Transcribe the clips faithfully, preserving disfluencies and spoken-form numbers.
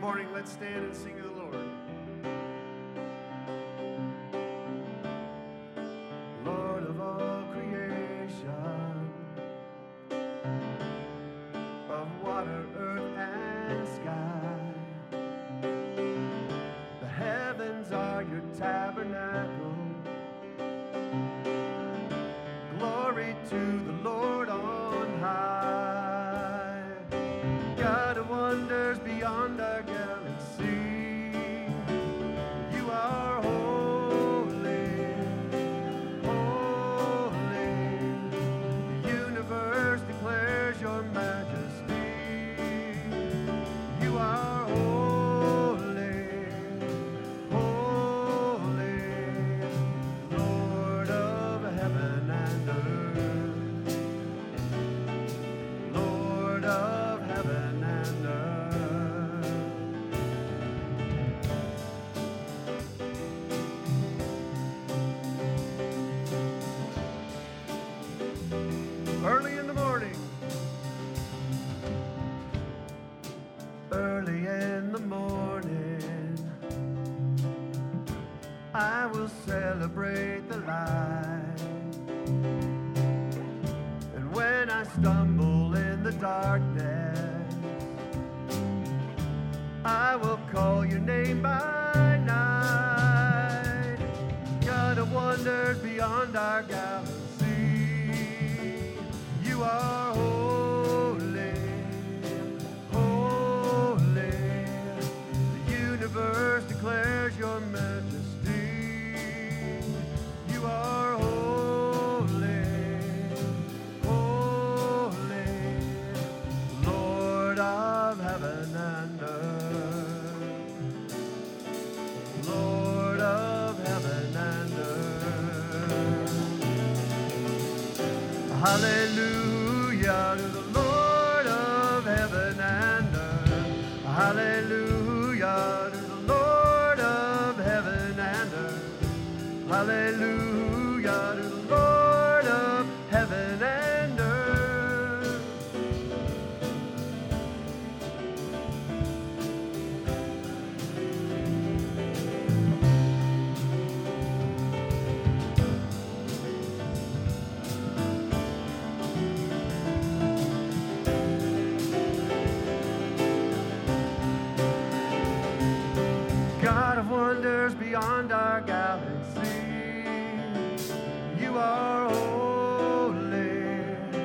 morning, let's stand and sing to the Lord. Lord of all creation, of water, earth, and sky, the heavens are your tabernacle. Glory to the Lord on high. God of wonders beyond our galaxy, you are holy, holy. The universe declares your majesty. You are holy, holy, Lord of heaven and earth, Lord of heaven and earth. Early in the morning, early in the morning, I will celebrate the light. And when I stumble in the darkness, I will call your name by night. God of wonders beyond our galaxy, you are holy, holy. The universe declares your majesty. You are holy, holy, Lord of heaven and earth, Lord of heaven and earth. Hallelujah to the Lord of heaven and earth. Hallelujah to the Lord of heaven and earth. Hallelujah to the Lord of heaven and earth. God of wonders beyond our galaxy, you are holy,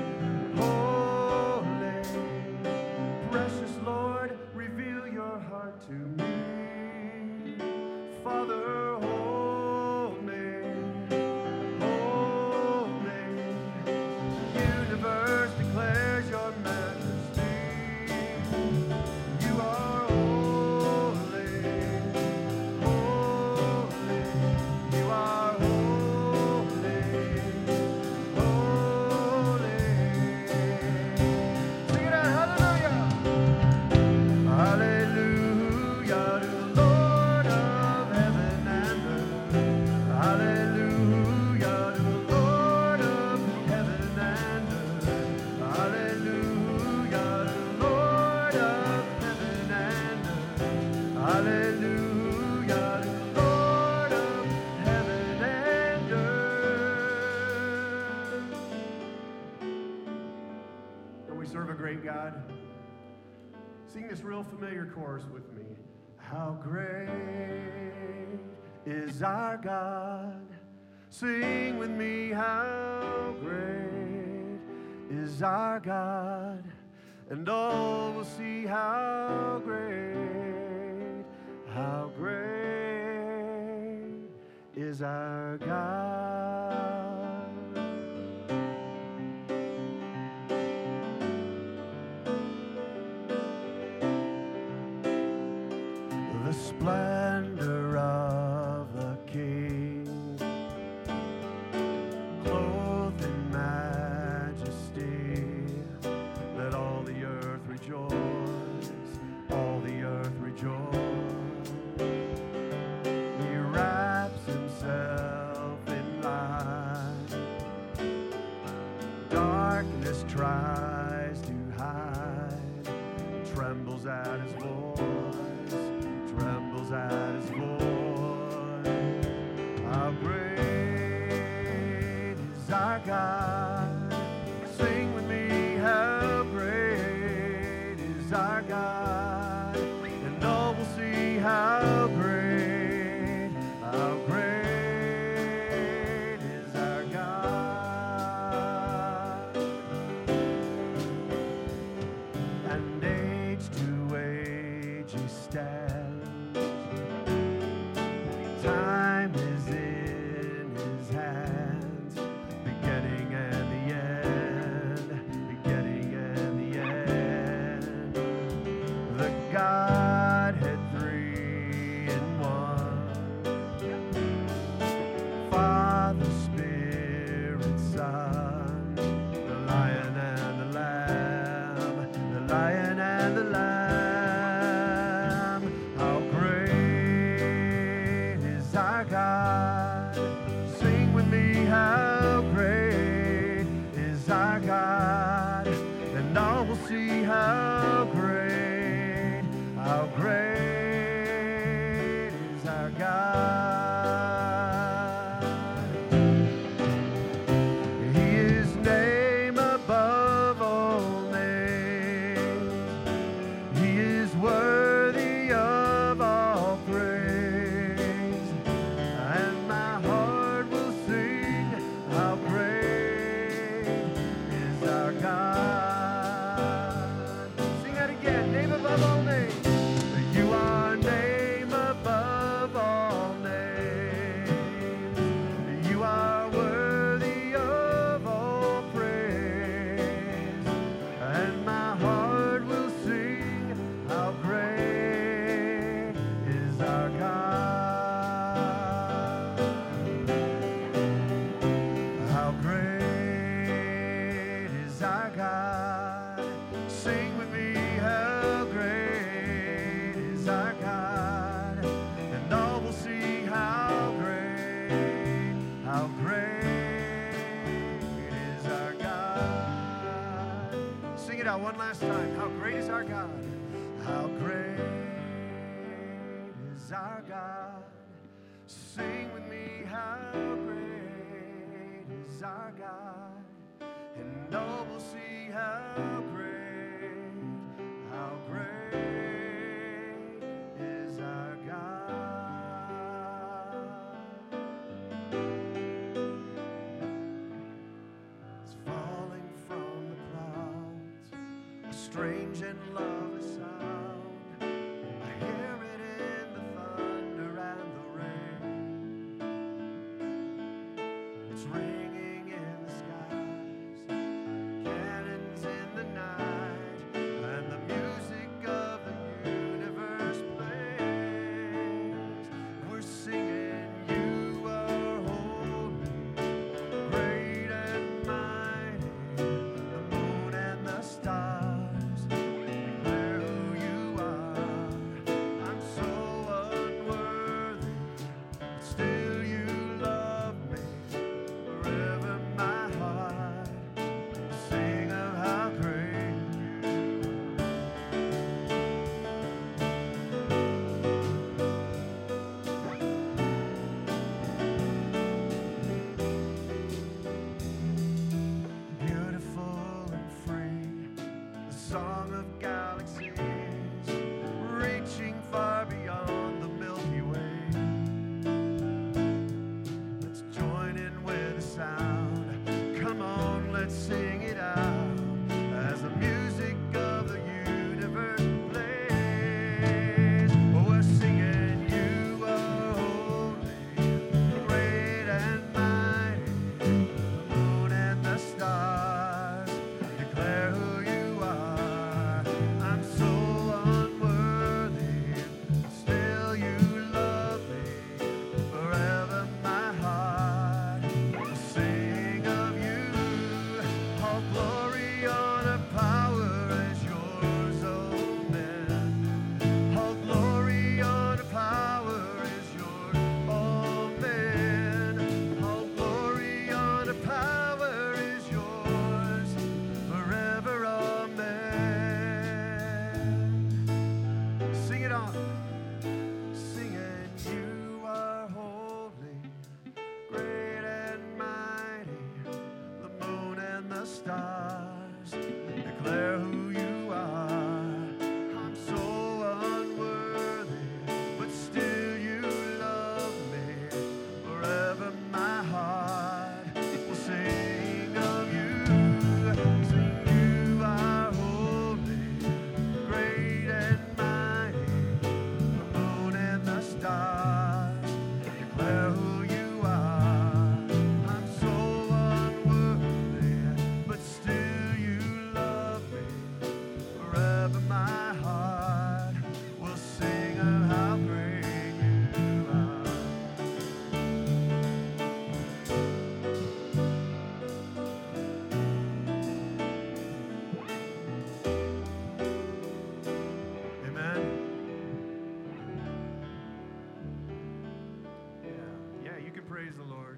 holy. Precious Lord, reveal your heart to me. Father, hold me, hold me. The universe declares your majesty. You are holy, holy. You are holy, holy. Sing it out, hallelujah. Hallelujah to the Lord of heaven and earth. Hallelujah to the Lord of heaven and earth. Hallelujah to the Lord of heaven and earth. Hallelujah to the Lord of heaven and earth. Don't we serve a great God? Sing this real familiar chorus with me. How great is our God? Sing with me, how great is our God? And all will see how great, how great is our God. The splendor of the King, clothed in majesty. Let all the earth rejoice, all the earth rejoice. He wraps himself in light. Darkness tries to hide, trembles at his voice. at his voice. How great is our God. Sing with me, how great is our God. And all will see how great, how great is our God. And age to age he stands. Time is in his hands, beginning and the end, beginning and the end. The Godhead three in one, Father, Spirit, Son, the Lion and the Lamb, the Lion and the Lamb. How great is our God. Sing with me, how great is our God. And all will see how great, how great is our God. He is name above all names. He is worthy of all praise. And my heart will sing, how great is our God. Sing that again, name above all names. You are name above all names. You are worthy of all praise. And my heart will sing, how great is our God. How great is our God. Sing with me, how great is our God. And all will see how great, how great is our God. Sing it out one last time. How great is our God. How great is our God. Sing with me, how great is our God. And all will see how great, how great is our God. It's falling from the clouds, a strange and lovely sound. I hear it in the thunder and the rain. It's ringing in the skies, cannons in the night, and the music of the universe plays. We're singing, you are holy, great and mighty. The moon and the stars declare who you are. I'm so unworthy, but still you love me. Forever my heart will sing of how great beautiful and free, the song of galaxies, reaching far beyond the Milky Way. Let's join in with the sound. Come on, let's sing it out as the music of the universe plays. Oh, we're singing, you are holy, great and mighty. The moon and the stars declare who you are. I'm so unworthy, still you love me. Forever my heart will sing of you. the stars declare who you are. I'm so unworthy, but still you love me. Forever my heart will sing of you. Sing you are holy, great and mighty. The moon and the stars declare who you are. I'm so unworthy, but still you love me. Forever my heart will sing of how great you are. Amen. Yeah, yeah, you can praise the Lord.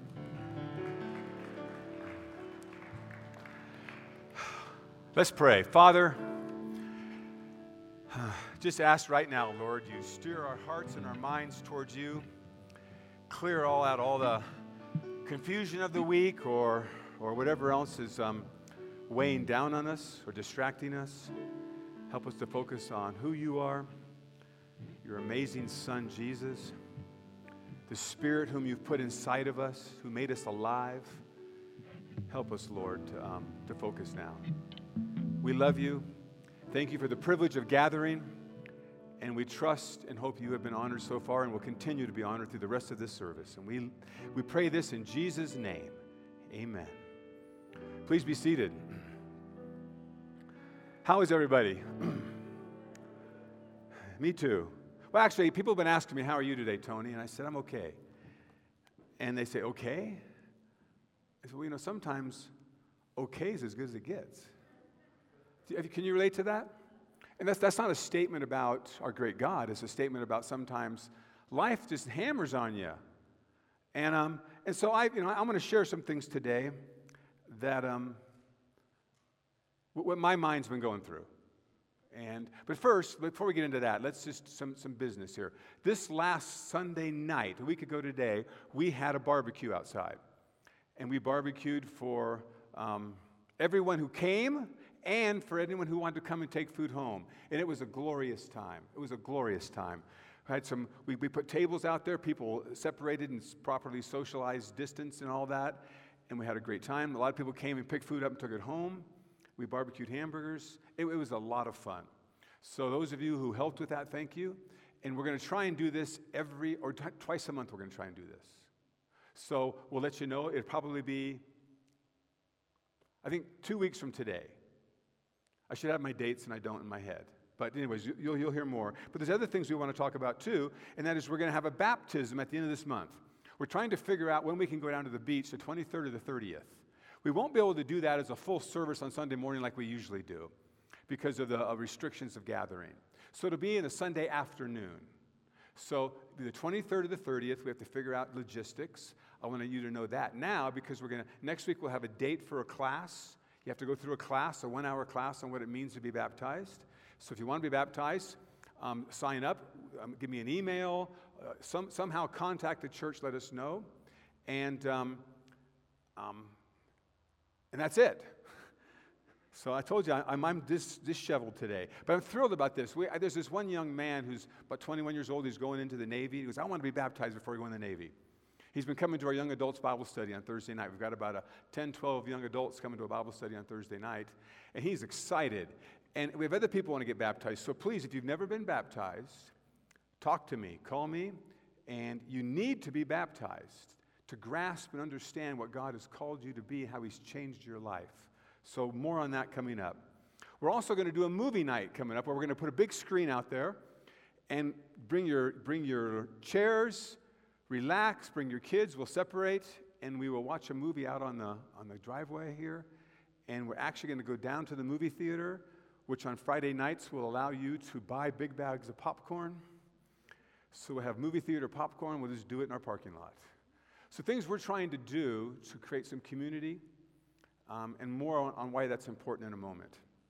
Let's pray. Father, just ask right now, Lord, you steer our hearts and our minds towards you. Clear all out, all the confusion of the week or, or whatever else is um, weighing down on us or distracting us. Help us to focus on who you are, your amazing Son, Jesus, the Spirit whom you've put inside of us, who made us alive. Help us, Lord, to, um, to focus now. We love you. Thank you for the privilege of gathering, and we trust and hope you have been honored so far and will continue to be honored through the rest of this service. And we, we pray this in Jesus' name. Amen. Please be seated. How is everybody? Me too. Well, actually, people have been asking me, how are you today, Tony? And I said, I'm okay. And they say, okay? I said, well, you know, sometimes okay is as good as it gets. Can you relate to that? And that's, that's not a statement about our great God. It's a statement about sometimes life just hammers on you. And, um, and so I, you know, I'm going to share some things today that um, what my mind's been going through. And but first, before we get into that, let's just some some business here. This last Sunday night, a week ago today, we had a barbecue outside, and we barbecued for um, everyone who came and for anyone who wanted to come and take food home. And it was a glorious time. It was a glorious time. We had some. We, we put tables out there. People separated and properly socialized distance and all that, and we had a great time. A lot of people came and picked food up and took it home. We barbecued hamburgers. It, it was a lot of fun. So those of you who helped with that, thank you. And we're going to try and do this every, or t- twice a month we're going to try and do this. So we'll let you know. It'll probably be, I think, two weeks from today. I should have my dates, and I don't in my head. But anyways, you, you'll, you'll hear more. But there's other things we want to talk about too, and that is we're going to have a baptism at the end of this month. We're trying to figure out when we can go down to the beach, the twenty-third or the thirtieth. We won't be able to do that as a full service on Sunday morning like we usually do because of the uh, restrictions of gathering. So it'll be in a Sunday afternoon. So the twenty-third or the thirtieth, we have to figure out logistics. I want you to know that now because we're going to, next week we'll have a date for a class. You have to go through a class, a one-hour class on what it means to be baptized. So if you want to be baptized, um, sign up, um, give me an email, uh, some, somehow contact the church, let us know. And... Um, um, And that's it. So I told you, I, I'm, I'm dis, disheveled today. But I'm thrilled about this. We, there's this one young man who's about twenty-one years old. He's going into the Navy. He goes, I want to be baptized before I go in the Navy. He's been coming to our young adults Bible study on Thursday night. We've got about a ten, twelve young adults coming to a Bible study on Thursday night. And he's excited. And we have other people who want to get baptized. So please, if you've never been baptized, talk to me. Call me. And you need to be baptized to grasp and understand what God has called you to be, how He's changed your life. So more on that coming up. We're also going to do a movie night coming up where we're going to put a big screen out there and bring your, bring your chairs, relax, bring your kids. We'll separate, and we will watch a movie out on the, on the driveway here. And we're actually going to go down to the movie theater, which on Friday nights will allow you to buy big bags of popcorn. So we'll have movie theater popcorn. We'll just do it in our parking lot. So things we're trying to do to create some community, um, and more on, on why that's important in a moment.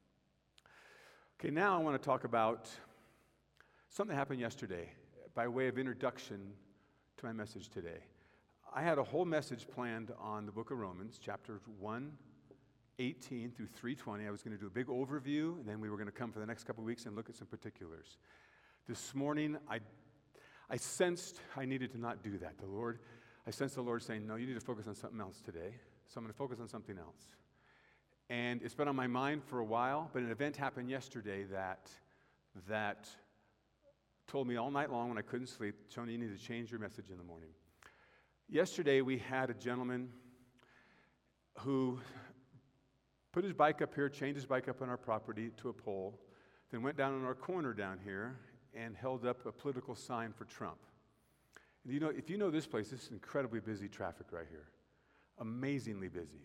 Okay, now I want to talk about something that happened yesterday by way of introduction to my message today. I had a whole message planned on the book of Romans, chapters one eighteen through three twenty. I was going to do a big overview, and then we were going to come for the next couple of weeks and look at some particulars. This morning, I, I sensed I needed to not do that. The Lord, I sensed the Lord saying, no, you need to focus on something else today. So I'm going to focus on something else. And it's been on my mind for a while, but an event happened yesterday that, that told me all night long when I couldn't sleep, Tony, you need to change your message in the morning. Yesterday, we had a gentleman who put his bike up here, chained his bike up on our property to a pole, then went down in our corner down here and held up a political sign for Trump. And you know, if you know this place, this is incredibly busy traffic right here. Amazingly busy.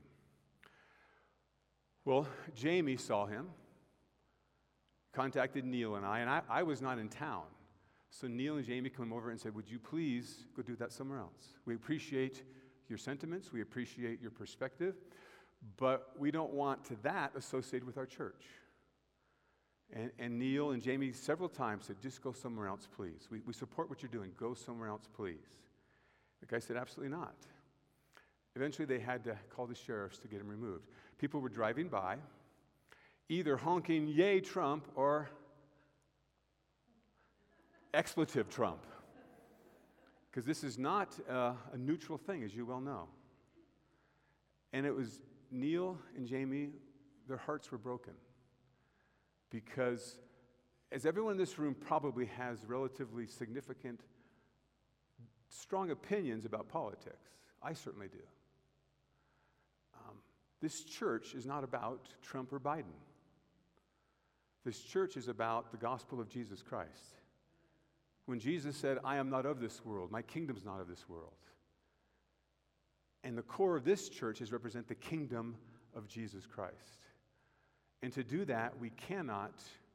Well, Jamie saw him, contacted Neil and I, and I, I was not in town. So Neil and Jamie came over and said, would you please go do that somewhere else? We appreciate your sentiments, we appreciate your perspective, but we don't want to that associated with our church. And, and Neil and Jamie several times said, just go somewhere else, please. We, we support what you're doing. Go somewhere else, please. The guy said, absolutely not. Eventually, they had to call the sheriffs to get him removed. People were driving by, either honking, yay, Trump, or expletive Trump. Because this is not uh, a neutral thing, as you well know. And it was Neil and Jamie, their hearts were broken. Because, as everyone in this room probably has relatively significant, strong opinions about politics, I certainly do. Um, this church is not about Trump or Biden. This church is about the gospel of Jesus Christ. When Jesus said, I am not of this world, my kingdom's not of this world. And the core of this church is represent the kingdom of Jesus Christ. And to do that, we cannot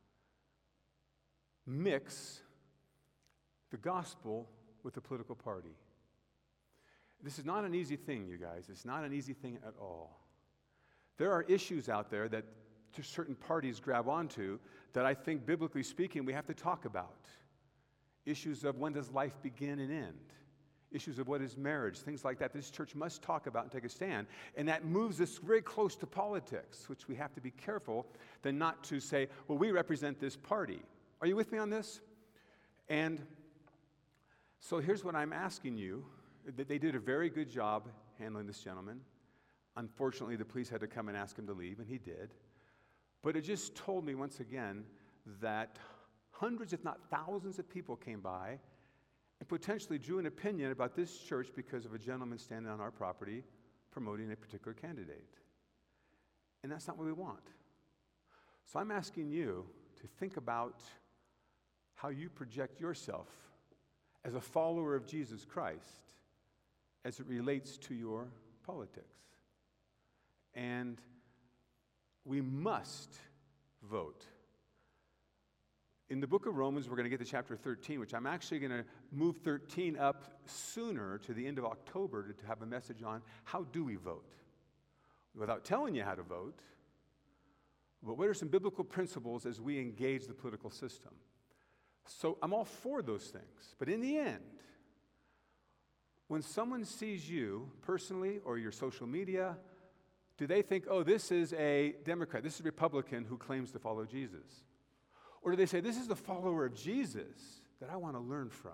mix the gospel with the political party. This is not an easy thing, you guys. It's not an easy thing at all. There are issues out there that certain parties grab onto that I think, biblically speaking, we have to talk about. Issues of when does life begin and end? Issues of what is marriage, things like that. This church must talk about and take a stand. And that moves us very close to politics, which we have to be careful than not to say, well, we represent this party. Are you with me on this? And so here's what I'm asking you. They did a very good job handling this gentleman. Unfortunately, the police had to come and ask him to leave, and he did. But it just told me once again that hundreds, if not thousands of people came by and potentially drew an opinion about this church because of a gentleman standing on our property promoting a particular candidate. And that's not what we want. So I'm asking you to think about how you project yourself as a follower of Jesus Christ as it relates to your politics. And we must vote. In the book of Romans, we're going to get to chapter thirteen, which I'm actually going to move thirteen up sooner to the end of October to, to have a message on how do we vote. Without telling you how to vote, but what are some biblical principles as we engage the political system? So I'm all for those things. But in the end, when someone sees you personally or your social media, do they think, oh, this is a Democrat, this is a Republican who claims to follow Jesus? Or do they say, this is the follower of Jesus that I want to learn from?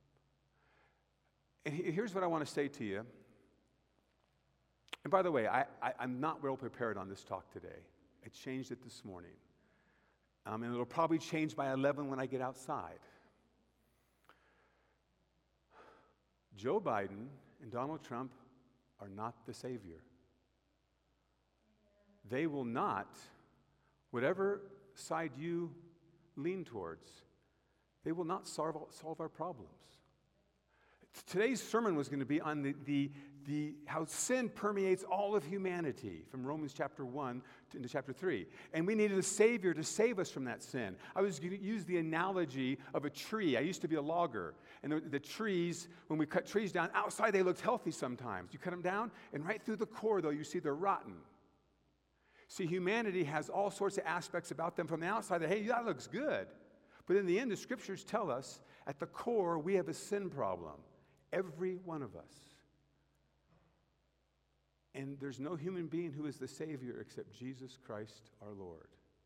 And here's what I want to say to you. And by the way, I, I, I'm not well prepared on this talk today. I changed it this morning. Um, and it'll probably change by eleven when I get outside. Joe Biden and Donald Trump are not the Savior. They will not, whatever side you lean towards, they will not solve, solve our problems. Today's sermon was going to be on the, the, the how sin permeates all of humanity from Romans chapter one to, into chapter three. And we needed a Savior to save us from that sin. I was going to use the analogy of a tree. I used to be a logger. And the, the trees, when we cut trees down, outside they looked healthy sometimes. You cut them down, and right through the core, though, you see they're rotten. See, humanity has all sorts of aspects about them from the outside that, hey, that looks good. But in the end, the scriptures tell us, at the core, we have a sin problem. Every one of us. And there's no human being who is the Savior except Jesus Christ our Lord.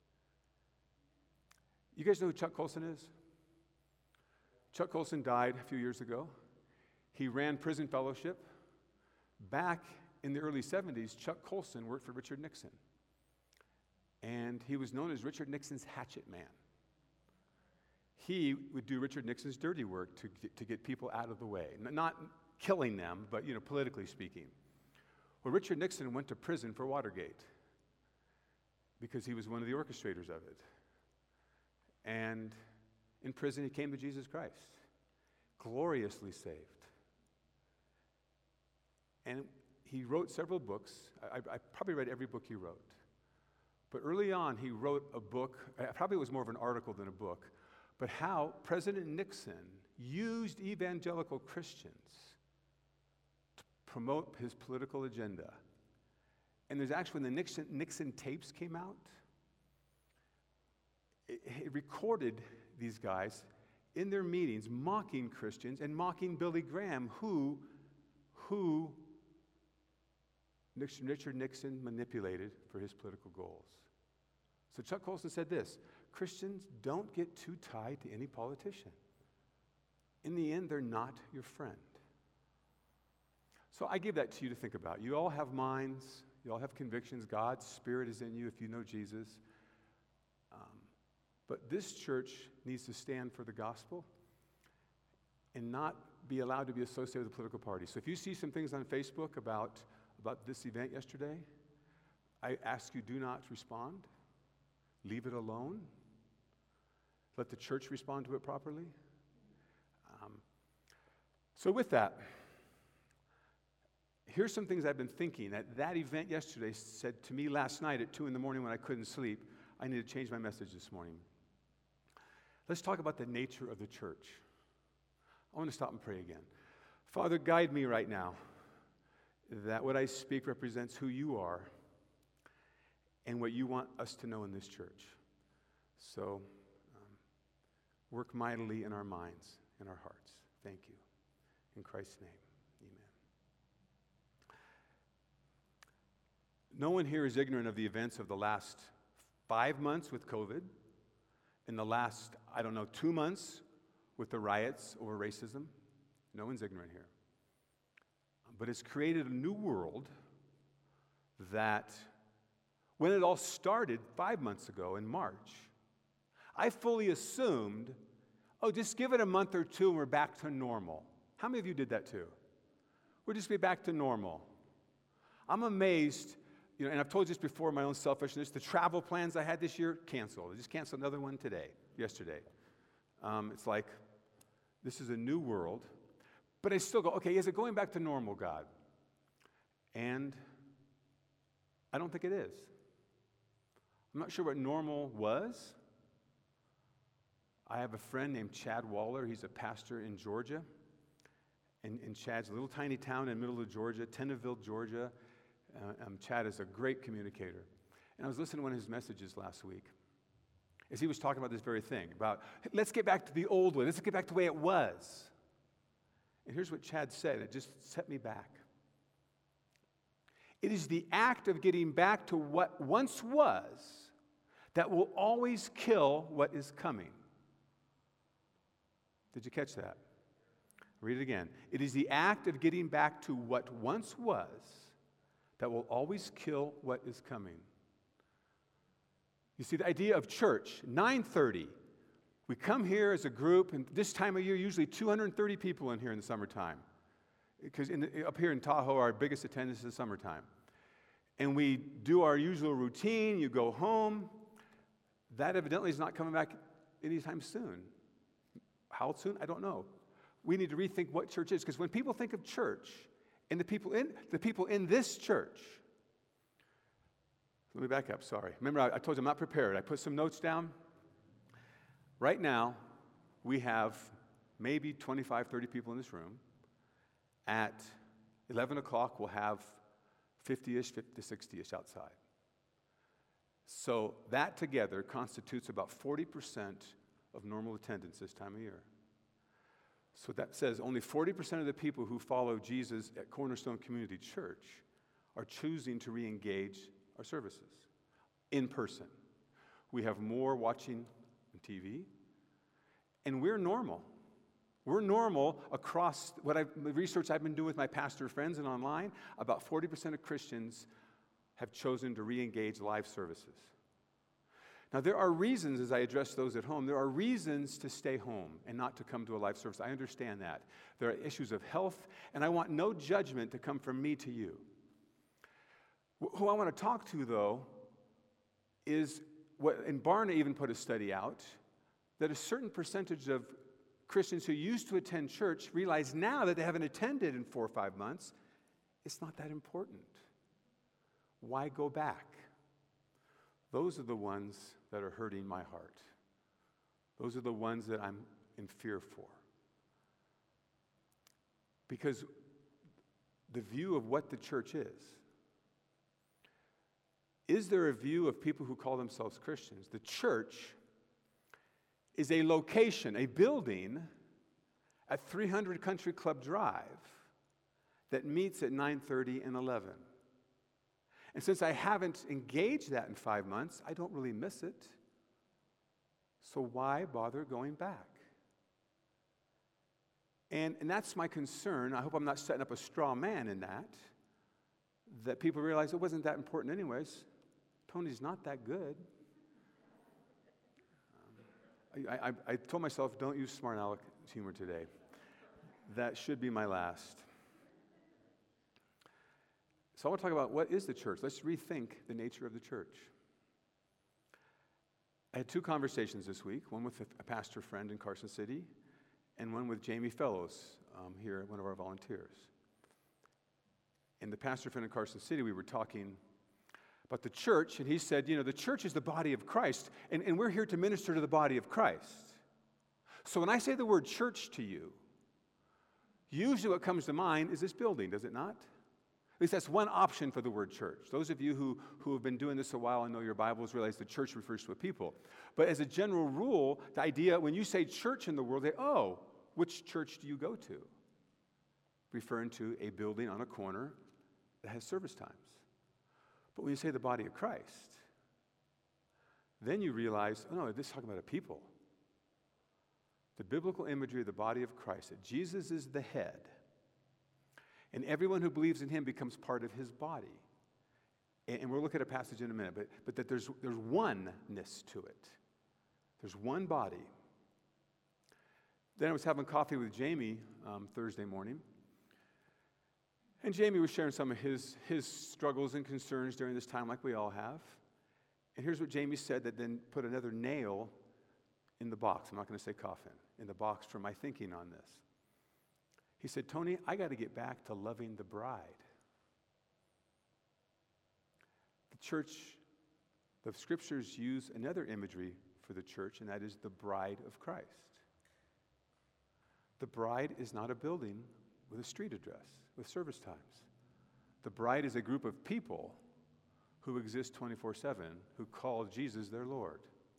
You guys know who Chuck Colson is? Chuck Colson died a few years ago. He ran Prison Fellowship. Back in the early seventies, Chuck Colson worked for Richard Nixon. And he was known as Richard Nixon's hatchet man. He would do Richard Nixon's dirty work to get, to get people out of the way. N- Not killing them, but, you know, politically speaking. Well, Richard Nixon went to prison for Watergate because he was one of the orchestrators of it. And in prison, he came to Jesus Christ, gloriously saved. And he wrote several books. I, I probably read every book he wrote. But early on, he wrote a book, probably it was more of an article than a book, but how President Nixon used evangelical Christians to promote his political agenda. And there's actually, when the Nixon, Nixon tapes came out, it, it recorded these guys in their meetings mocking Christians and mocking Billy Graham, who, who Nixon, Richard Nixon manipulated for his political goals. So Chuck Colson said this: Christians don't get too tied to any politician. In the end, they're not your friend. So I give that to you to think about. You all have minds. You all have convictions. God's Spirit is in you if you know Jesus. Um, but this church needs to stand for the gospel and not be allowed to be associated with a political party. So if you see some things on Facebook about, about this event yesterday, I ask you, do not respond. Leave it alone. Let the church respond to it properly. Um, so with that, here's some things I've been thinking. At that event yesterday said to me last night at two in the morning when I couldn't sleep, I need to change my message this morning. Let's talk about the nature of the church. I want to stop and pray again. Father, guide me right now that what I speak represents who you are and what you want us to know in this church. So, um, work mightily in our minds, in our hearts. Thank you. In Christ's name, amen. No one here is ignorant of the events of the last five months with COVID, in the last, I don't know, two months with the riots over racism. No one's ignorant here. But it's created a new world that, when it all started five months ago in March, I fully assumed, oh, just give it a month or two and we're back to normal. How many of you did that too? We'll just be back to normal. I'm amazed, you know, and I've told you this before, my own selfishness, the travel plans I had this year, canceled. I just canceled another one today, yesterday. Um, it's like, this is a new world. But I still go, okay, is it going back to normal, God? And I don't think it is. I'm not sure what normal was. I have a friend named Chad Waller. He's a pastor in Georgia. In, in Chad's little tiny town in the middle of Georgia, Tenneville, Georgia. Uh, um, Chad is a great communicator. And I was listening to one of his messages last week as he was talking about this very thing, about let's get back to the old way. Let's get back to the way it was. And here's what Chad said. It just set me back. It is the act of getting back to what once was that will always kill what is coming. Did you catch that? Read it again. It is the act of getting back to what once was that will always kill what is coming. You see, the idea of church, nine thirty. We come here as a group, and this time of year, usually two hundred thirty people in here in the summertime. Because in the, up here in Tahoe, our biggest attendance is the summertime. And we do our usual routine, you go home. That evidently is not coming back anytime soon. How soon? I don't know. We need to rethink what church is, because when people think of church, and the people in the people in this church, let me back up, sorry. Remember, I, I told you I'm not prepared. I put some notes down. Right now, we have maybe twenty-five, thirty people in this room. At eleven o'clock, we'll have fifty-ish, fifty to sixty-ish outside. So that together constitutes about forty percent of normal attendance this time of year. So that says only forty percent of the people who follow Jesus at Cornerstone Community Church are choosing to re-engage our services in person. We have more watching on T V, and we're normal. We're normal across what I've, the research I've been doing with my pastor friends and online. About forty percent of Christians have chosen to re-engage live services. Now, there are reasons, as I address those at home, there are reasons to stay home and not to come to a live service. I understand that. There are issues of health, and I want no judgment to come from me to you. Who I want to talk to, though, is what, and Barna even put a study out, that a certain percentage of Christians who used to attend church realize now that they haven't attended in four or five months, it's not that important. Why go back? Those are the ones that are hurting my heart. Those are the ones that I'm in fear for. Because the view of what the church is, is there a view of people who call themselves Christians? The church is a location, a building at three hundred Country Club Drive that meets at nine thirty and eleven. And since I haven't engaged that in five months, I don't really miss it. So why bother going back? And, and that's my concern. I hope I'm not setting up a straw man in that, that people realize it wasn't that important anyways. Tony's not that good. Um, I, I, I told myself, don't use smart aleck humor today. That should be my last. So I want to talk about what is the church. Let's rethink the nature of the church. I had two conversations this week, one with a pastor friend in Carson City and one with Jamie Fellows um, here, one of our volunteers. In the pastor friend in Carson City, we were talking about the church, and he said, you know, the church is the body of Christ, and, and we're here to minister to the body of Christ. So when I say the word church to you, usually what comes to mind is this building, does it not? At least that's one option for the word church. Those of you who, who have been doing this a while and know your Bibles realize the church refers to a people. But as a general rule, the idea, when you say church in the world, they, oh, which church do you go to? Referring to a building on a corner that has service times. But when you say the body of Christ, then you realize, oh no, this is talking about a people. The biblical imagery of the body of Christ, that Jesus is the head, and everyone who believes in him becomes part of his body. And, and we'll look at a passage in a minute, but, but that there's, there's oneness to it. There's one body. Then I was having coffee with Jamie um, Thursday morning, and Jamie was sharing some of his, his struggles and concerns during this time, like we all have. And here's what Jamie said that then put another nail in the box. I'm not going to say coffin, in the box for my thinking on this. He said, Tony, I got to get back to loving the bride. The church, the scriptures use another imagery for the church, and that is the bride of Christ. The bride is not a building with a street address, with service times. The bride is a group of people who exist twenty-four seven, who call Jesus their Lord.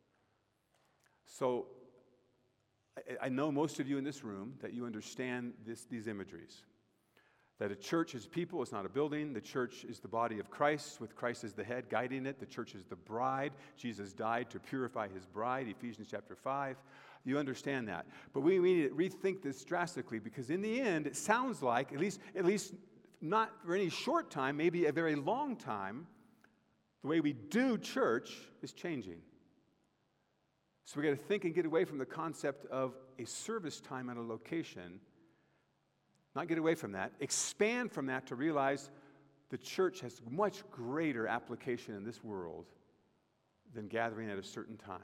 So, I know most of you in this room that you understand this, these imageries. That a church is people, it's not a building. The church is the body of Christ, with Christ as the head guiding it. The church is the bride. Jesus died to purify his bride, Ephesians chapter five. You understand that. But we, we need to rethink this drastically, because in the end, it sounds like, at least, at least not for any short time, maybe a very long time, the way we do church is changing. So we got to think and get away from the concept of a service time at a location. Not get away from that. Expand from that to realize the church has much greater application in this world than gathering at a certain time.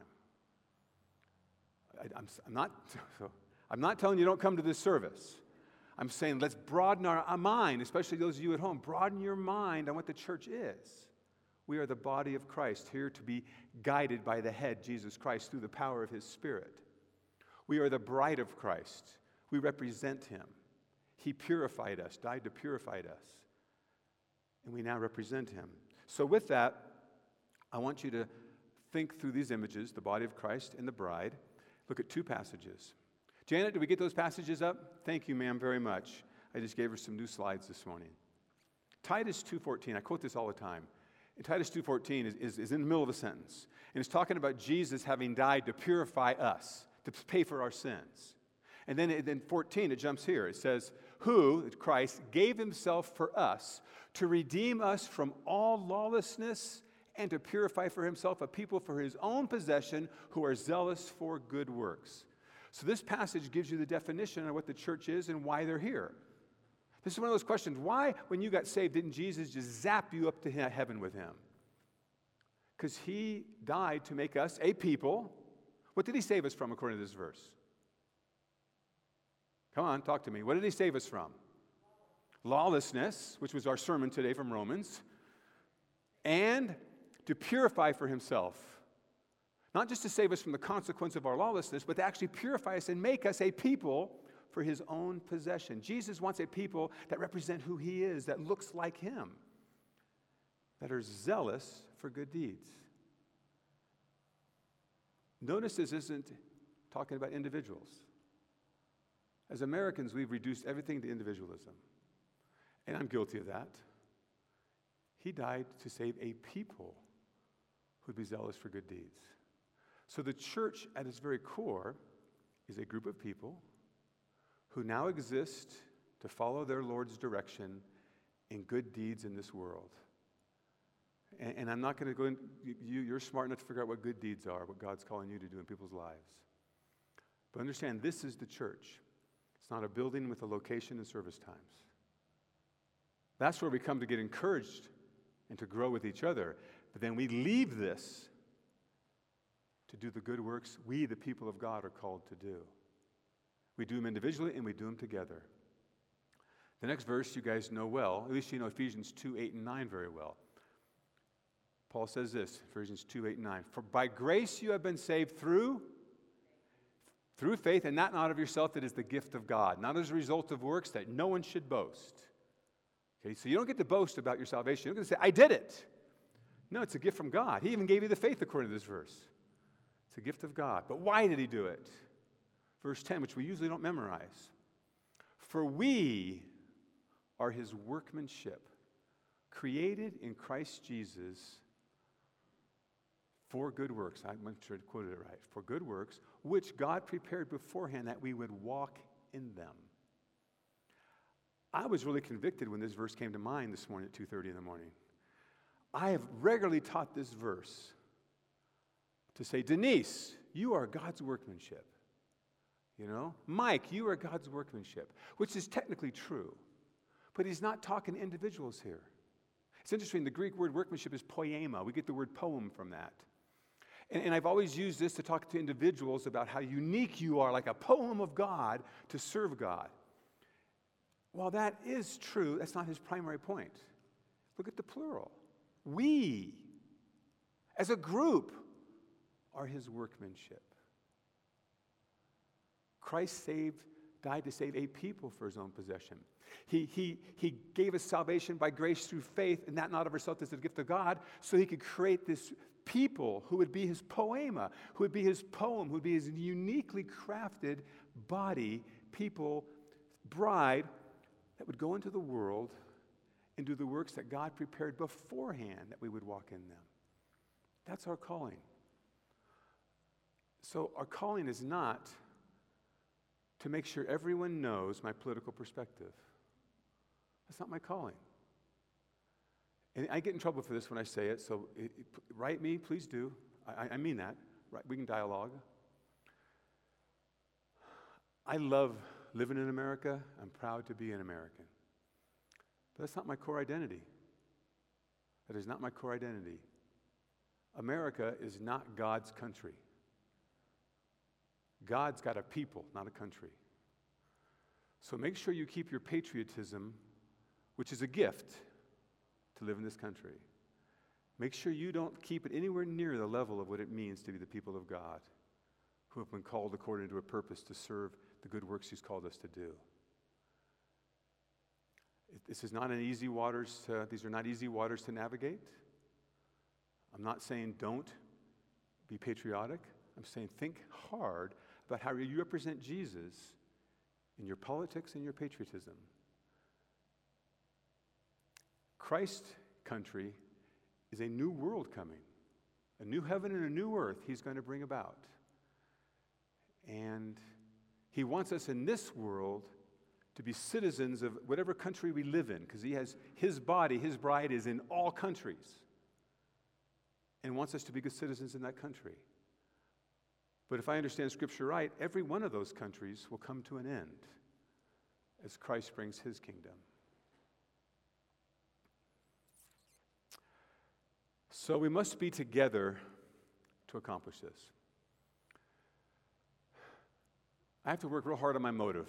I, I'm, I'm not. So I'm not telling you don't come to this service. I'm saying let's broaden our, our mind, especially those of you at home. Broaden your mind on what the church is. We are the body of Christ, here to be guided by the head, Jesus Christ, through the power of his Spirit. We are the bride of Christ. We represent him. He purified us, died to purify us, and we now represent him. So with that, I want you to think through these images, the body of Christ and the bride. Look at two passages. Janet, did we get those passages up? Thank you, ma'am, very much. I just gave her some new slides this morning. Titus two fourteen, I quote this all the time. And Titus two fourteen is, is, is in the middle of a sentence. And it's talking about Jesus having died to purify us, to pay for our sins. And then in fourteen, it jumps here. It says, who, Christ, gave himself for us to redeem us from all lawlessness and to purify for himself a people for his own possession who are zealous for good works. So this passage gives you the definition of what the church is and why they're here. This is one of those questions. Why, when you got saved, didn't Jesus just zap you up to heaven with him? Because he died to make us a people. What did he save us from according to this verse? Come on, talk to me. What did he save us from? Lawlessness, which was our sermon today from Romans, and to purify for himself. Not just to save us from the consequence of our lawlessness, but to actually purify us and make us a people for his own possession. Jesus wants a people that represent who he is, that looks like him, that are zealous for good deeds. Notice this isn't talking about individuals. As Americans, we've reduced everything to individualism. And I'm guilty of that. He died to save a people who'd be zealous for good deeds. So the church, at its very core, is a group of people who now exist to follow their Lord's direction in good deeds in this world. And, and I'm not going to go in, you, you're smart enough to figure out what good deeds are, what God's calling you to do in people's lives. But understand, this is the church. It's not a building with a location and service times. That's where we come to get encouraged and to grow with each other. But then we leave this to do the good works we, the people of God, are called to do. We do them individually and we do them together. The next verse you guys know well, at least you know Ephesians two, eight, and nine very well. Paul says this, Ephesians two, eight, and nine. For by grace you have been saved through, through faith, and not out of yourself, that is the gift of God, not as a result of works that no one should boast. Okay, so you don't get to boast about your salvation. You don't get to say, I did it. No, it's a gift from God. He even gave you the faith according to this verse. It's a gift of God. But why did he do it? Verse ten, which we usually don't memorize. For we are his workmanship, created in Christ Jesus for good works. I'm sure I quoted it right. For good works, which God prepared beforehand that we would walk in them. I was really convicted when this verse came to mind this morning at two thirty in the morning. I have regularly taught this verse to say, Denise, you are God's workmanship. You know, Mike, you are God's workmanship, which is technically true. But he's not talking to individuals here. It's interesting, the Greek word workmanship is poema. We get the word poem from that. And, and I've always used this to talk to individuals about how unique you are, like a poem of God, to serve God. While that is true, that's not his primary point. Look at the plural. We, as a group, are his workmanship. Christ saved, died to save a people for his own possession. He, he, he gave us salvation by grace through faith, and that not of ourselves as a gift of God, so he could create this people who would be his poema, who would be his poem, who would be his uniquely crafted body, people, bride, that would go into the world and do the works that God prepared beforehand that we would walk in them. That's our calling. So our calling is not to make sure everyone knows my political perspective. That's not my calling. And I get in trouble for this when I say it, so it, it, write me, please do. I, I mean that. Right, we can dialogue. I love living in America. I'm proud to be an American. But that's not my core identity. That is not my core identity. America is not God's country. God's got a people, not a country. So make sure you keep your patriotism, which is a gift to live in this country. Make sure you don't keep it anywhere near the level of what it means to be the people of God, who have been called according to a purpose to serve the good works he's called us to do. This is not an easy waters to, these are not easy waters to navigate. I'm not saying don't be patriotic. I'm saying think hard about how you represent Jesus in your politics and your patriotism. Christ's country is a new world coming, a new heaven and a new earth he's going to bring about. And he wants us in this world to be citizens of whatever country we live in, because he has his body, his bride is in all countries, and wants us to be good citizens in that country. But if I understand Scripture right, every one of those countries will come to an end as Christ brings his kingdom. So we must be together to accomplish this. I have to work real hard on my motive.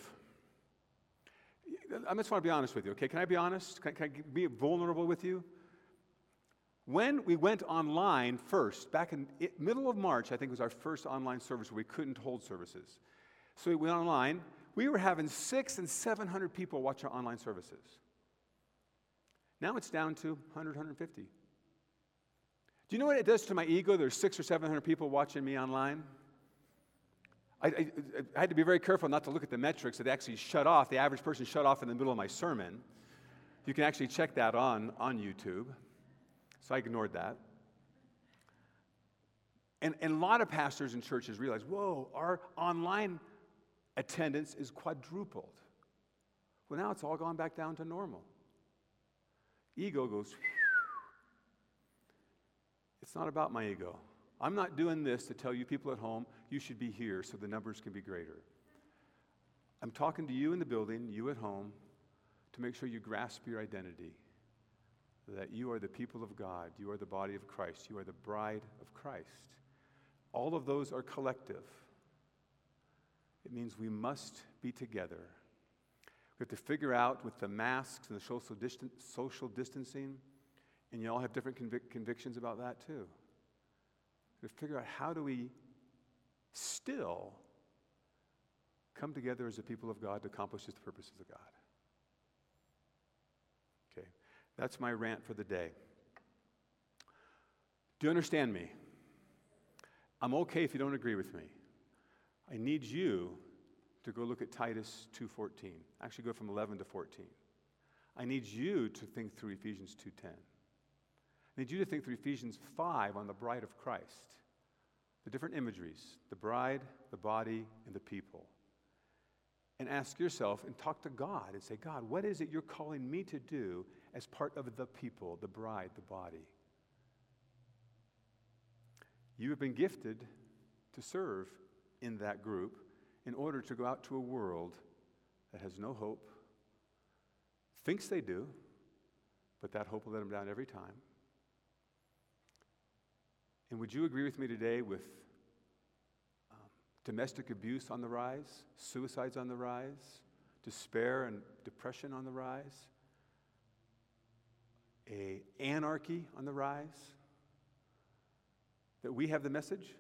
I just want to be honest with you, okay? Can I be honest? Can, can I be vulnerable with you? When we went online first, back in the middle of March, I think was our first online service where we couldn't hold services. So we went online. We were having six and seven hundred people watch our online services. Now it's down to one hundred, one hundred fifty. Do you know what it does to my ego? There's six or seven hundred people watching me online. I, I, I had to be very careful not to look at the metrics that actually shut off. The average person shut off in the middle of my sermon. You can actually check that on, on YouTube. So I ignored that. And, and a lot of pastors and churches realize, whoa, our online attendance is quadrupled. Well, now it's all gone back down to normal. Ego goes, it's not about my ego. I'm not doing this to tell you people at home, you should be here so the numbers can be greater. I'm talking to you in the building, you at home, to make sure you grasp your identity, that you are the people of God, you are the body of Christ, you are the bride of Christ. All of those are collective. It means we must be together. We have to figure out with the masks and the social, distan- social distancing, and you all have different convic- convictions about that too. We have to figure out how do we still come together as a people of God to accomplish the purposes of God. Okay, that's my rant for the day. Do you understand me? I'm okay if you don't agree with me. I need you to go look at Titus two fourteen. Actually go from eleven to fourteen. I need you to think through Ephesians two ten. I need you to think through Ephesians five on the bride of Christ. The different imageries, the bride, the body, and the people. And ask yourself and talk to God and say, God, what is it you're calling me to do as part of the people, the bride, the body? You have been gifted to serve in that group in order to go out to a world that has no hope, thinks they do, but that hope will let them down every time. And would you agree with me today with um, domestic abuse on the rise, suicides on the rise, despair and depression on the rise, a anarchy on the rise, that we have the message?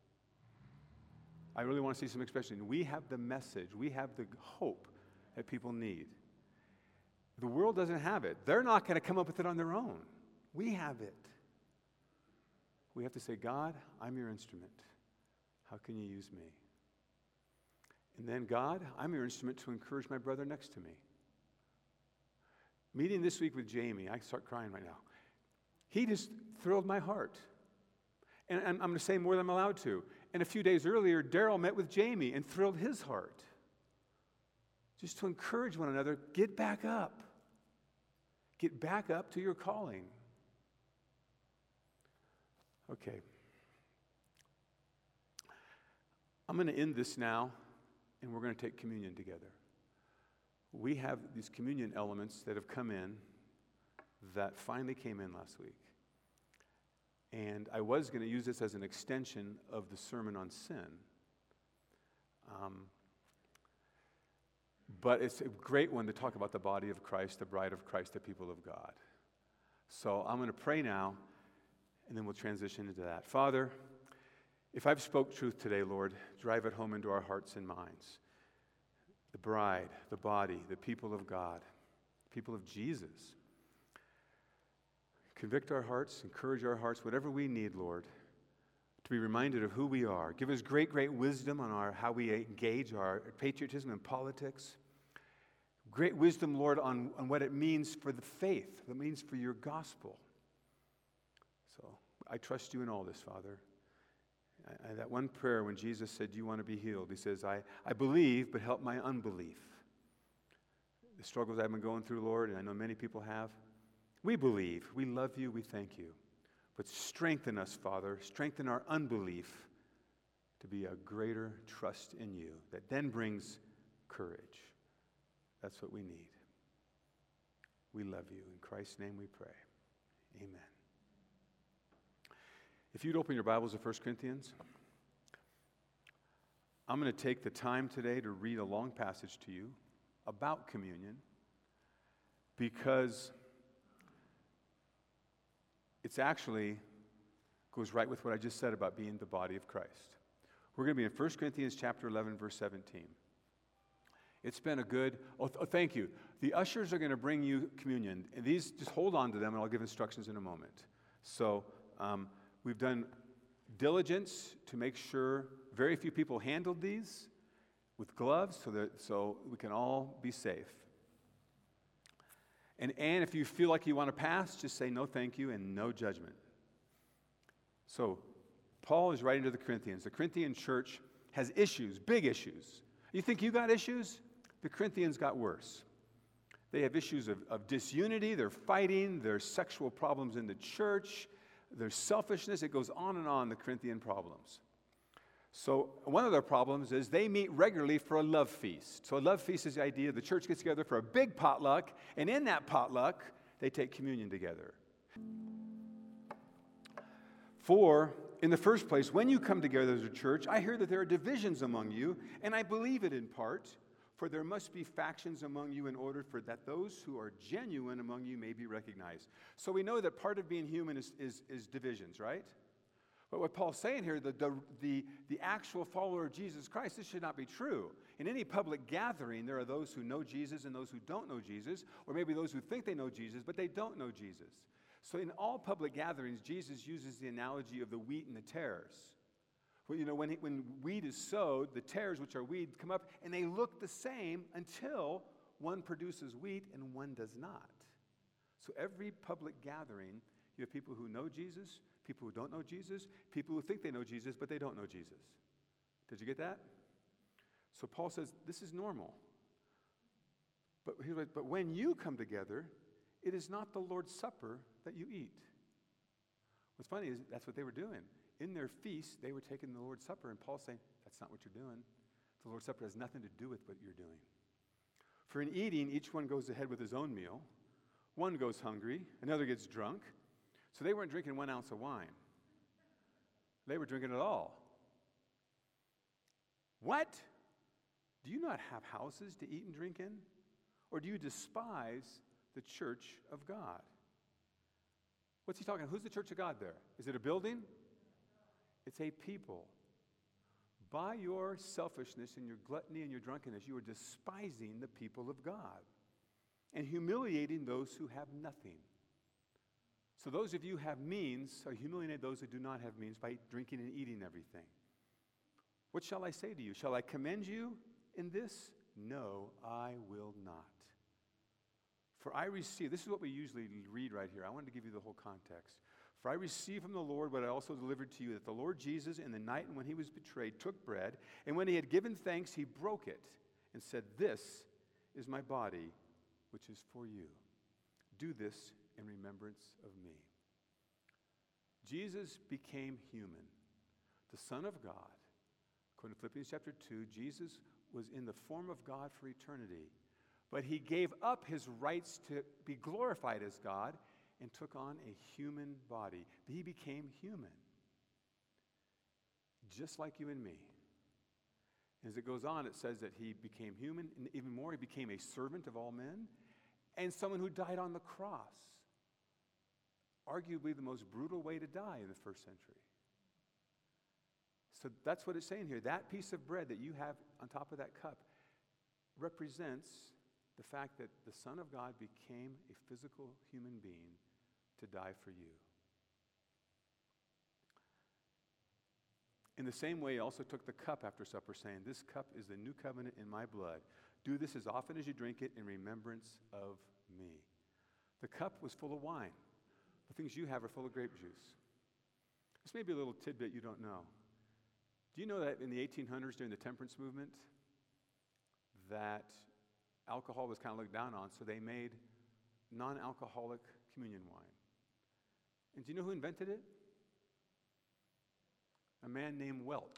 I really want to see some expression. We have the message. We have the hope that people need. The world doesn't have it. They're not going to come up with it on their own. We have it. We have to say, God, I'm your instrument. How can you use me? And then, God, I'm your instrument to encourage my brother next to me. Meeting this week with Jamie, I start crying right now. He just thrilled my heart. And I'm, I'm going to say more than I'm allowed to. And a few days earlier, Daryl met with Jamie and thrilled his heart. Just to encourage one another, get back up. Get back up to your calling. Okay. I'm going to end this now, and we're going to take communion together. We have these communion elements that have come in that finally came in last week. And I was going to use this as an extension of the sermon on sin. Um, but it's a great one to talk about the body of Christ, the bride of Christ, the people of God. So I'm going to pray now, and then we'll transition into that. Father, if I've spoke truth today, Lord, drive it home into our hearts and minds. The bride, the body, the people of God, people of Jesus. Convict our hearts, encourage our hearts, whatever we need, Lord, to be reminded of who we are. Give us great, great wisdom on our how we engage our patriotism and politics. great wisdom, Lord, on, on what it means for the faith, what it means for your gospel. So I trust you in all this, Father. I, I, that one prayer when Jesus said, do you want to be healed? He says, I, I believe, but help my unbelief. The struggles I've been going through, Lord, and I know many people have, we believe, we love you, we thank you. But strengthen us, Father, strengthen our unbelief to be a greater trust in you that then brings courage. That's what we need. We love you. In Christ's name we pray. Amen. If you'd open your Bibles to First Corinthians, I'm going to take the time today to read a long passage to you about communion because it's actually goes right with what I just said about being the body of Christ. We're going to be in First Corinthians chapter eleven, verse seventeen. It's been a good, oh, th- oh thank you. The ushers are going to bring you communion. And these, just hold on to them and I'll give instructions in a moment. So um, we've done diligence to make sure very few people handled these with gloves so that so we can all be safe. And, and if you feel like you want to pass, just say no thank you and no judgment. So Paul is writing to the Corinthians. The Corinthian church has issues, big issues. You think you got issues? The Corinthians got worse. They have issues of, of disunity, they're fighting, there's sexual problems in the church, there's selfishness. It goes on and on, the Corinthian problems. So one of their problems is they meet regularly for a love feast. So a love feast is the idea the church gets together for a big potluck, and in that potluck, they take communion together. For, in the first place, when you come together as a church, I hear that there are divisions among you, and I believe it in part, for there must be factions among you in order for that those who are genuine among you may be recognized. So we know that part of being human is, is, is divisions, right? But what Paul's saying here, the, the, the, the actual follower of Jesus Christ, this should not be true. In any public gathering, there are those who know Jesus and those who don't know Jesus, or maybe those who think they know Jesus, but they don't know Jesus. So in all public gatherings, Jesus uses the analogy of the wheat and the tares. Well, you know, when, he, when wheat is sowed, the tares, which are weeds, come up, and they look the same until one produces wheat and one does not. So every public gathering, you have people who know Jesus, people who don't know Jesus, people who think they know Jesus, but they don't know Jesus. Did you get that? So Paul says, this is normal. But, but when you come together, it is not the Lord's Supper that you eat. What's funny is that's what they were doing. In their feast, they were taking the Lord's Supper, and Paul's saying, that's not what you're doing. The Lord's Supper has nothing to do with what you're doing. For in eating, each one goes ahead with his own meal. One goes hungry, another gets drunk. So they weren't drinking one ounce of wine. They were drinking it all. What? Do you not have houses to eat and drink in? Or do you despise the church of God? What's he talking about? Who's the church of God there? Is it a building? It's a people. By your selfishness and your gluttony and your drunkenness, you are despising the people of God and humiliating those who have nothing. So those of you who have means are humiliating those who do not have means by drinking and eating everything. What shall I say to you? Shall I commend you in this? No, I will not. For I receive, this is what we usually read right here. I wanted to give you the whole context. For I received from the Lord what I also delivered to you, that the Lord Jesus, in the night when he was betrayed, took bread, and when he had given thanks, he broke it and said, this is my body, which is for you. Do this in remembrance of me. Jesus became human, the Son of God. According to Philippians chapter two, Jesus was in the form of God for eternity, but he gave up his rights to be glorified as God and took on a human body. He became human, just like you and me. As it goes on, it says that he became human, and even more, he became a servant of all men, and someone who died on the cross. Arguably the most brutal way to die in the first century. So that's what it's saying here. That piece of bread that you have on top of that cup represents the fact that the Son of God became a physical human being to die for you. In the same way, he also took the cup after supper, saying, this cup is the new covenant in my blood. Do this as often as you drink it in remembrance of me. The cup was full of wine. The things you have are full of grape juice. This may be a little tidbit you don't know. Do you know that in the eighteen hundreds, during the temperance movement, that alcohol was kind of looked down on, so they made non-alcoholic communion wine. And do you know who invented it? A man named Welch,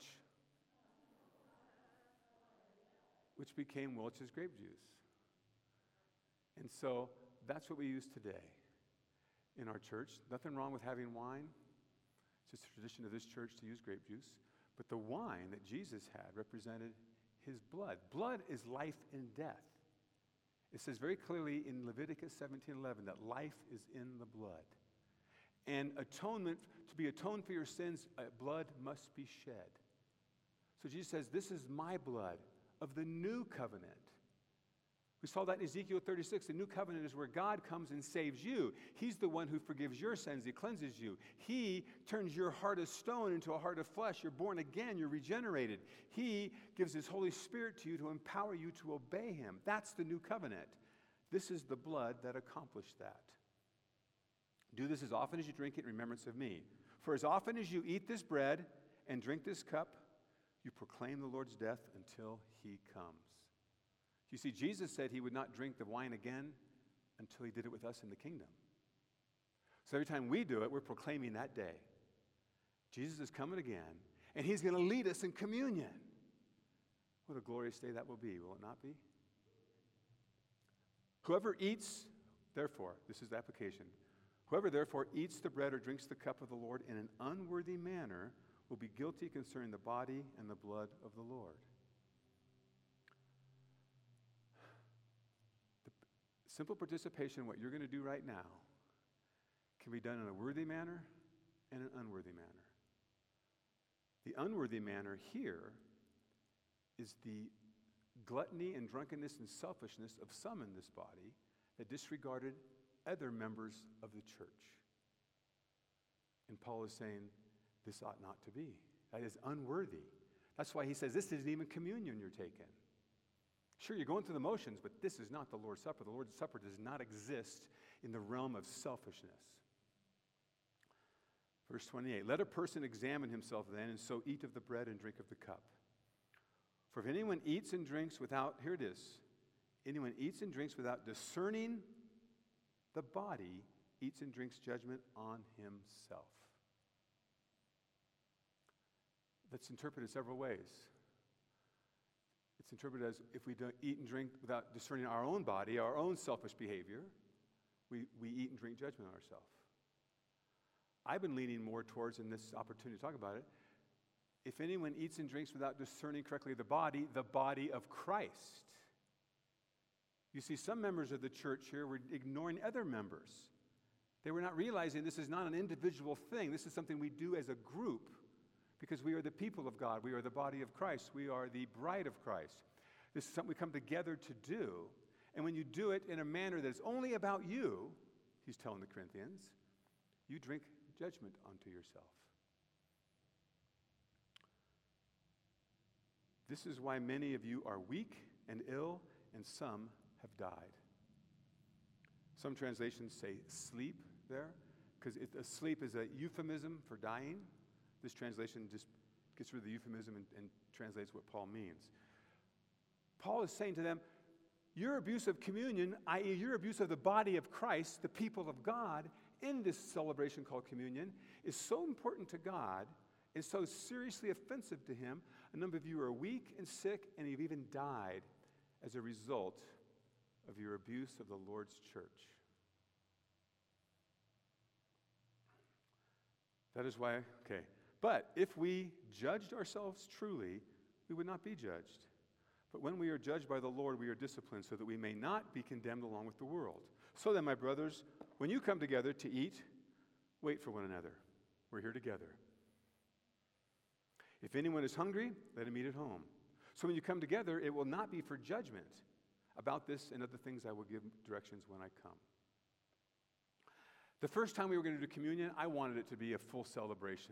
which became Welch's grape juice. And so that's what we use today in our church. Nothing wrong with having wine. It's just a tradition of this church to use grape juice. But the wine that Jesus had represented his blood. Blood is life and death. It says very clearly in Leviticus seventeen eleven that life is in the blood. And atonement, to be atoned for your sins, uh, blood must be shed. So Jesus says, this is my blood of the new covenant. We saw that in Ezekiel thirty-six. The new covenant is where God comes and saves you. He's the one who forgives your sins. He cleanses you. He turns your heart of stone into a heart of flesh. You're born again. You're regenerated. He gives his Holy Spirit to you to empower you to obey him. That's the new covenant. This is the blood that accomplished that. Do this as often as you drink it in remembrance of me. For as often as you eat this bread and drink this cup, you proclaim the Lord's death until he comes. You see, Jesus said he would not drink the wine again until he did it with us in the kingdom. So every time we do it, we're proclaiming that day. Jesus is coming again, and he's going to lead us in communion. What a glorious day that will be, will it not be? Whoever eats, therefore, this is the application, whoever therefore eats the bread or drinks the cup of the Lord in an unworthy manner will be guilty concerning the body and the blood of the Lord. Simple participation in what you're going to do right now can be done in a worthy manner and an unworthy manner. The unworthy manner here is the gluttony and drunkenness and selfishness of some in this body that disregarded other members of the church. And Paul is saying this ought not to be. That is unworthy. That's why he says this isn't even communion you're taking. Sure, you're going through the motions, but this is not the Lord's Supper. The Lord's Supper does not exist in the realm of selfishness. Verse twenty-eight, let a person examine himself then, and so eat of the bread and drink of the cup. For if anyone eats and drinks without, here it is, anyone eats and drinks without discerning the body, eats and drinks judgment on himself. That's interpreted several ways. It's interpreted as if we don't eat and drink without discerning our own body, our own selfish behavior, we, we eat and drink judgment on ourselves. I've been leaning more towards, in this opportunity to talk about it, if anyone eats and drinks without discerning correctly the body, the body of Christ. You see, some members of the church here were ignoring other members. They were not realizing this is not an individual thing. This is something we do as a group. Because we are the people of God. We are the body of Christ. We are the bride of Christ. This is something we come together to do. And when you do it in a manner that is only about you, he's telling the Corinthians, you drink judgment unto yourself. This is why many of you are weak and ill, and some have died. Some translations say sleep there, because sleep is a euphemism for dying. This translation just gets rid of the euphemism and, and translates what Paul means. Paul is saying to them, your abuse of communion, that is your abuse of the body of Christ, the people of God, in this celebration called communion, is so important to God and so seriously offensive to him. A number of you are weak and sick, and you've even died as a result of your abuse of the Lord's church. That is why, okay. But if we judged ourselves truly, we would not be judged. But when we are judged by the Lord, we are disciplined so that we may not be condemned along with the world. So then, my brothers, when you come together to eat, wait for one another. We're here together. If anyone is hungry, let him eat at home. So when you come together, it will not be for judgment. About this and other things I will give directions when I come. The first time we were going to do communion, I wanted it to be a full celebration.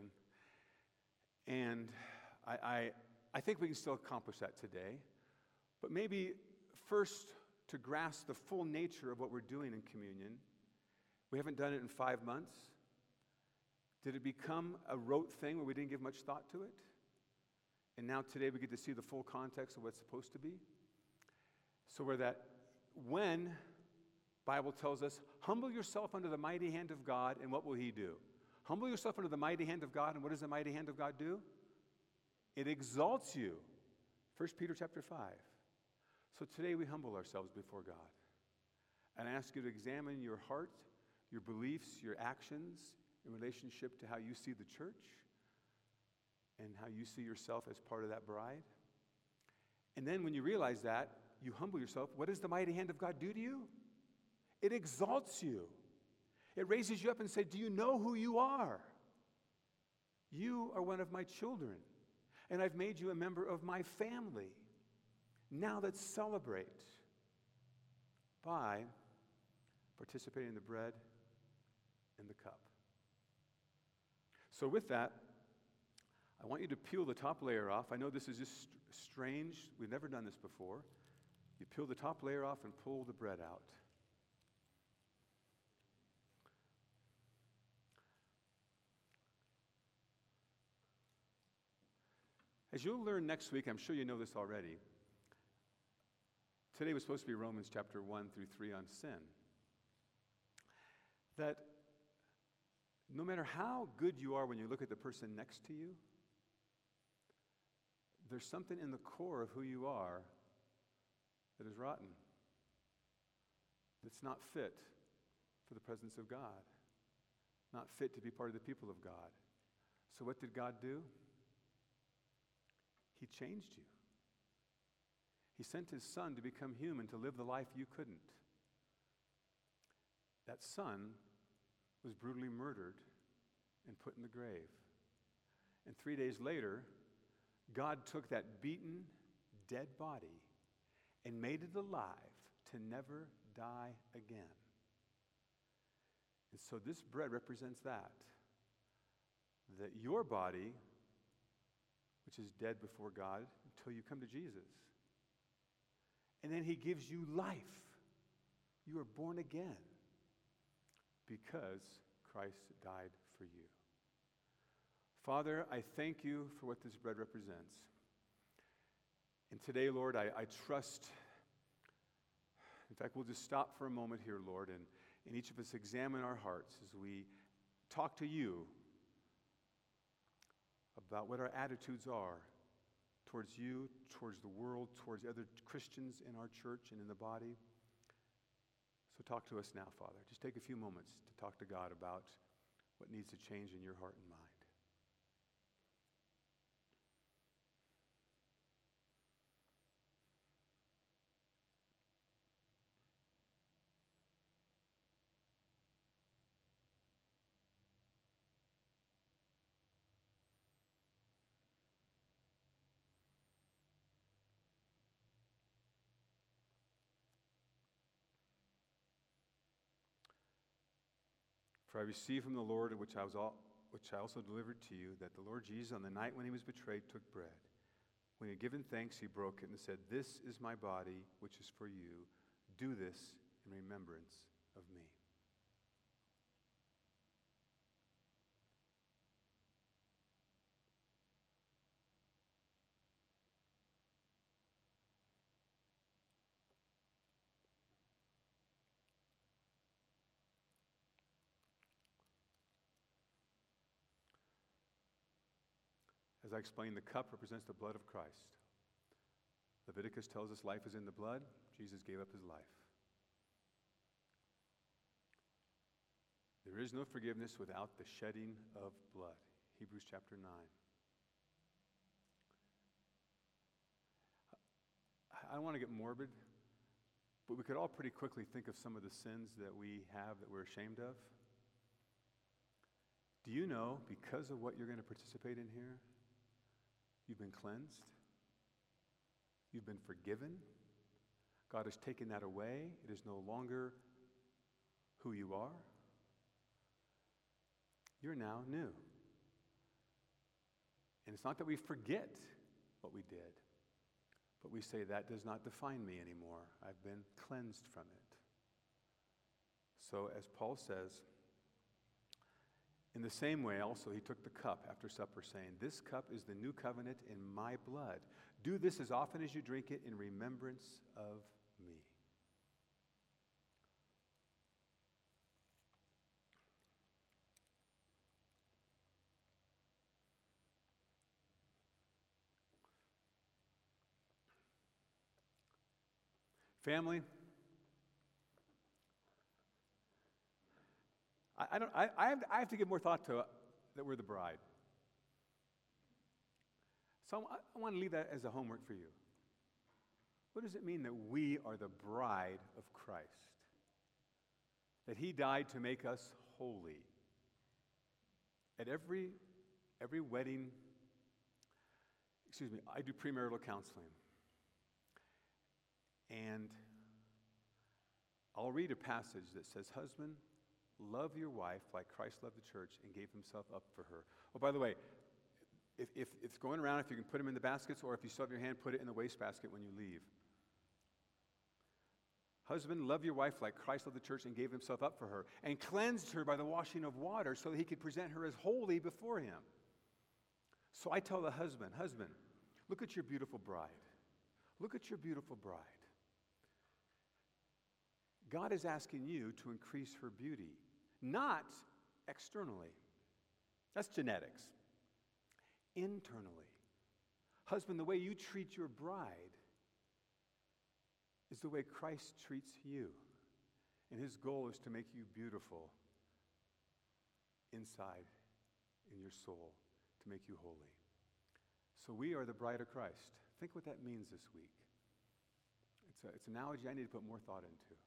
And I, I, I think we can still accomplish that today. But maybe first to grasp the full nature of what we're doing in communion. We haven't done it in five months. Did it become a rote thing where we didn't give much thought to it? And now today we get to see the full context of what it's supposed to be. So where that, when Bible tells us, humble yourself under the mighty hand of God, and what will he do? Humble yourself under the mighty hand of God, and what does the mighty hand of God do? It exalts you. First Peter chapter five. So today we humble ourselves before God. And I ask you to examine your heart, your beliefs, your actions in relationship to how you see the church and how you see yourself as part of that bride. And then when you realize that, you humble yourself, what does the mighty hand of God do to you? It exalts you. It raises you up and says, do you know who you are? You are one of my children, and I've made you a member of my family. Now let's celebrate by participating in the bread and the cup. So with that, I want you to peel the top layer off. I know this is just strange. We've never done this before. You peel the top layer off and pull the bread out. As you'll learn next week, I'm sure you know this already, today was supposed to be Romans chapter one through three on sin. That no matter how good you are when you look at the person next to you, there's something in the core of who you are that is rotten, that's not fit for the presence of God, not fit to be part of the people of God. So what did God do? He changed you. He sent his son to become human, to live the life you couldn't. That son was brutally murdered and put in the grave. And three days later, God took that beaten, dead body and made it alive to never die again. And so this bread represents that, that your body, which is dead before God until you come to Jesus. And then he gives you life. You are born again because Christ died for you. Father, I thank you for what this bread represents. And today, Lord, I, I trust, in fact, we'll just stop for a moment here, Lord, and, and each of us examine our hearts as we talk to you about what our attitudes are towards you, towards the world, towards other Christians in our church and in the body. So talk to us now, Father. Just take a few moments to talk to God about what needs to change in your heart and mind. For I received from the Lord, which I, was all, which I also delivered to you, that the Lord Jesus, on the night when he was betrayed, took bread. When he had given thanks, he broke it and said, "This is my body, which is for you. Do this in remembrance of me." As I explained, the cup represents the blood of Christ. Leviticus tells us life is in the blood. Jesus gave up his life. There is no forgiveness without the shedding of blood. Hebrews chapter nine. I don't want to get morbid, but we could all pretty quickly think of some of the sins that we have that we're ashamed of. Do you know, because of what you're going to participate in here, you've been cleansed? You've been forgiven? God has taken that away. It is no longer who you are. You're now new. And it's not that we forget what we did, But we say that does not define me anymore. I've been cleansed from it. So as Paul says, in the same way also he took the cup after supper, saying, "This cup is the new covenant in my blood. Do this as often as you drink it in remembrance of me." Family, I, I don't. I, I, have, I have to give more thought to uh, that we're the bride. So I, I want to leave that as a homework for you. What does it mean that we are the bride of Christ? That He died to make us holy. At every every wedding, excuse me, I do premarital counseling. And I'll read a passage that says, "Husband, love your wife like Christ loved the church and gave himself up for her." Oh, by the way, if, if, if it's going around, if you can put them in the baskets, or if you still have your hand, put it in the wastebasket when you leave. "Husband, love your wife like Christ loved the church and gave himself up for her, and cleansed her by the washing of water so that he could present her as holy before him." So I tell the husband, husband, look at your beautiful bride. Look at your beautiful bride. God is asking you to increase her beauty, not externally. That's genetics. Internally. Husband, the way you treat your bride is the way Christ treats you. And his goal is to make you beautiful inside, in your soul, to make you holy. So we are the bride of Christ. Think what that means this week. It's, a, it's an analogy I need to put more thought into.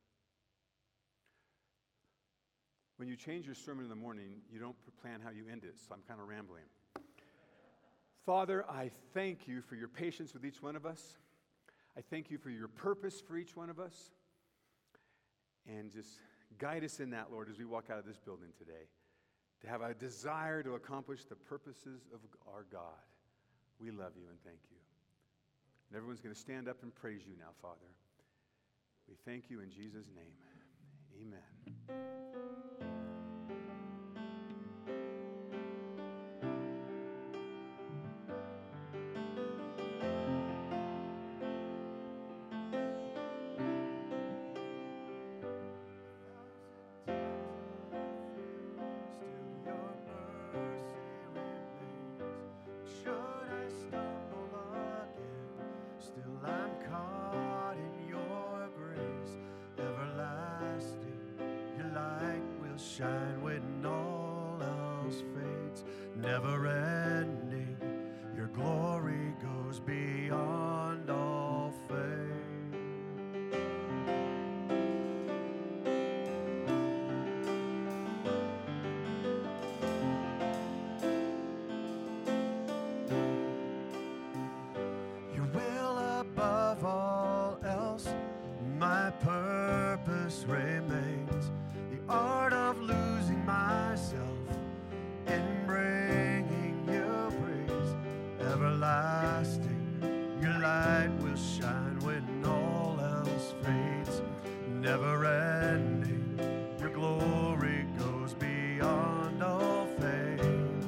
When you change your sermon in the morning, you don't plan how you end it, so I'm kind of rambling. Father, I thank you for your patience with each one of us. I thank you for your purpose for each one of us. And just guide us in that, Lord, as we walk out of this building today, to have a desire to accomplish the purposes of our God. We love you and thank you. And everyone's going to stand up and praise you now, Father. We thank you in Jesus' name. Amen. Shine when all else fades, never ending. Your glory goes beyond all fame. Your will above all else, my purpose remains. The art of losing myself in bringing you praise. Everlasting, your light will shine when all else fades. Never ending, your glory goes beyond all fame.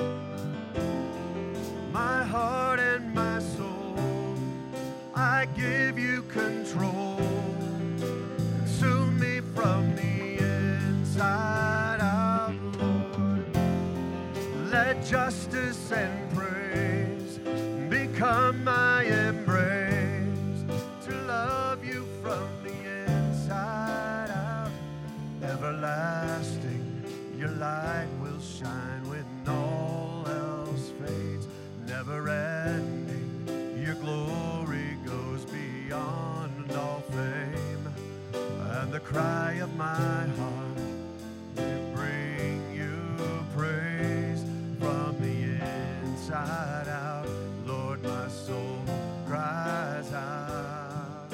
My heart and my soul, I give you control. Consume me from the inside out, Lord. Let justice and praise become my embrace, to love you from the inside out. Everlasting, your light will shine when all else fades. Never ending, your glory goes beyond all fame. And the cry of my heart will bring you praise from the inside out. Lord, my soul cries out.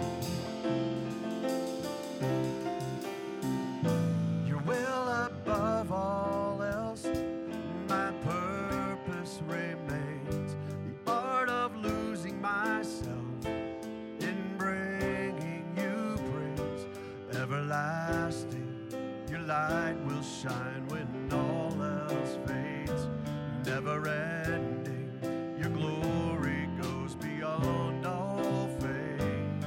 Your will above everlasting. Your light will shine when all else fades. Never ending, your glory goes beyond all fame.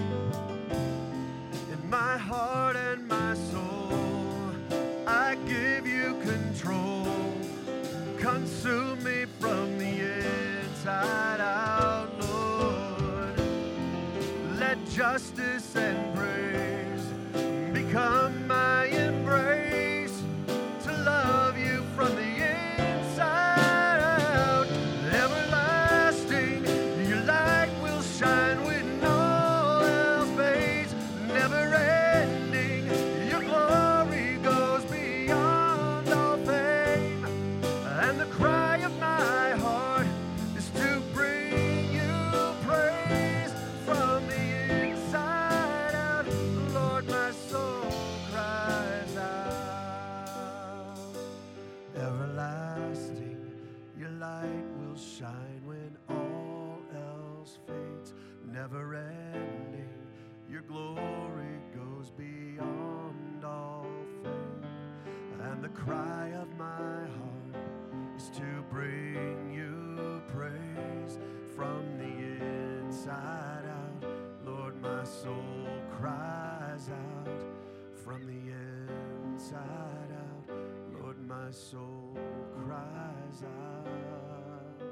In my heart and my soul, I give you control. Consume me from the inside out, Lord. Let justice and praise become my embrace, to love you from the inside out. Everlasting, your light will shine when all else fades. Never ending, your glory goes beyond all fame. And the cry of my heart is to bring you praise from the inside out. Lord, my soul cries out. Everlasting, your light will shine when all else fades. Never ending, your glory goes beyond all fame. And the cry of my heart is to bring you praise from the inside out. Lord, my soul cries out from the inside out. Lord, my soul cries out.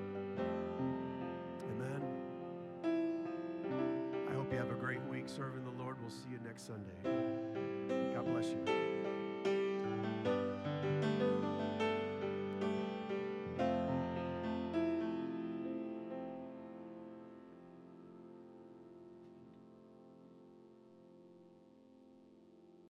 Amen. I hope you have a great week serving the Lord. We'll see you next Sunday. God bless you.